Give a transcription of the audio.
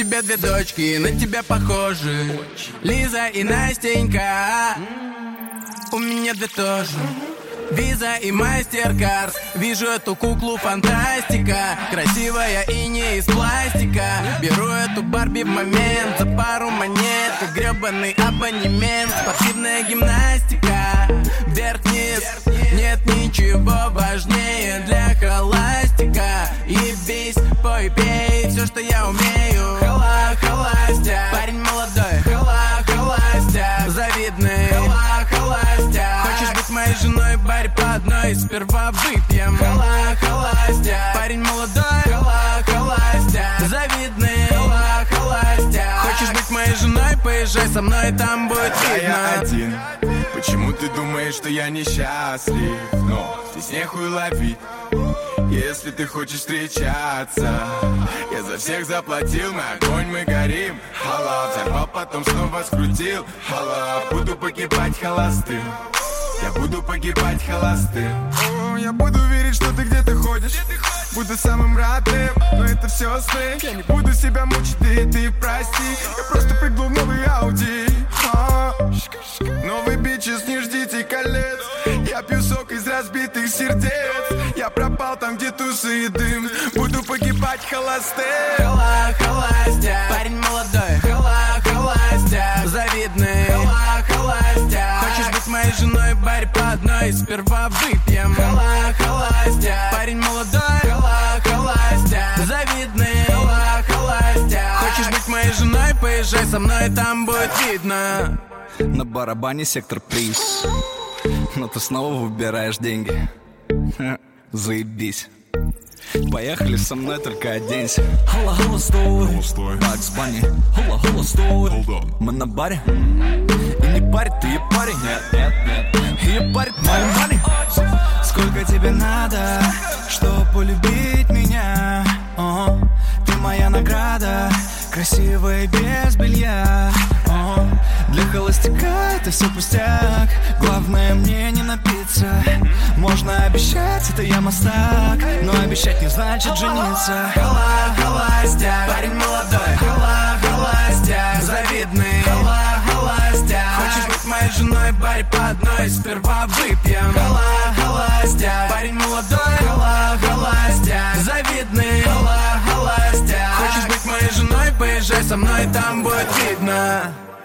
тебя две дочки, на тебя похожи. Лиза и Настенька. У меня две тоже. Виза и Мастеркард. Вижу эту куклу фантастика. Красивая и не из пластика. Беру эту Барби в момент. За пару монет, как гребаный абонемент. Спортивная гимнастика. Вверх-вниз. Нет ничего важнее для холастика. Ебись, пой, пей, все, что я умею. Холостяк. Парень молодой. Холостяк. Завидный. Холостяк. Хочешь быть моей женой, барь по одной. Сперва выпьем. Холостяк. Парень молодой. Холостяк. Завидный. Холостяк. Хочешь быть моей женой, поезжай со мной, там будет видно. Я один. Почему ты думаешь, что я несчастлив? Но здесь нехуй ловить. Если ты хочешь встречаться, я за всех заплатил, мы огонь, мы горим. Хала, взорвал, потом снова скрутил. Хала, буду погибать холостым. Я буду погибать холостым. Я буду верить, что ты где-то ходишь. Буду самым родным, но это все сны. Я не буду себя мучить, ты прости. Я просто прыгнул в новый Ауди. Новый бичес, не ждите колец. Я пью сок из разбитых сердец. Я пропал там, где тусы и дым. Буду погибать холостым. Холостяк. Парень молодой. Холостяк. Завидный. Холостяк. Хочешь быть моей женой, барь по одной. Сперва выпьем. Холостяк. Парень молодой. Холостяк. Завидный. Холостяк. Хочешь быть моей женой, поезжай со мной, там будет видно. На барабане сектор приз. Но ты снова выбираешь деньги. Заебись. Поехали со мной, только оденься. Холла, стой. Бакс Банни. Холла, стой. Мы на баре. И не парит, ты парень. Нет. И парит мой мани. Сколько тебе надо, чтобы полюбить меня? Ты моя награда, красивая без белья. Для холостяка это все пустяк. Главное мне не напиться. Можно обещать, это я мастак, но обещать не значит жениться. Холостяк. Парень молодой. Холостяк. Завидный. Холостяк. Хочешь быть моей женой, барь по одной. Сперва выпьем. Холостяк. Парень молодой. Холостяк. Завидный. Холостяк. Хочешь быть моей женой, поезжай со мной, там будет видно.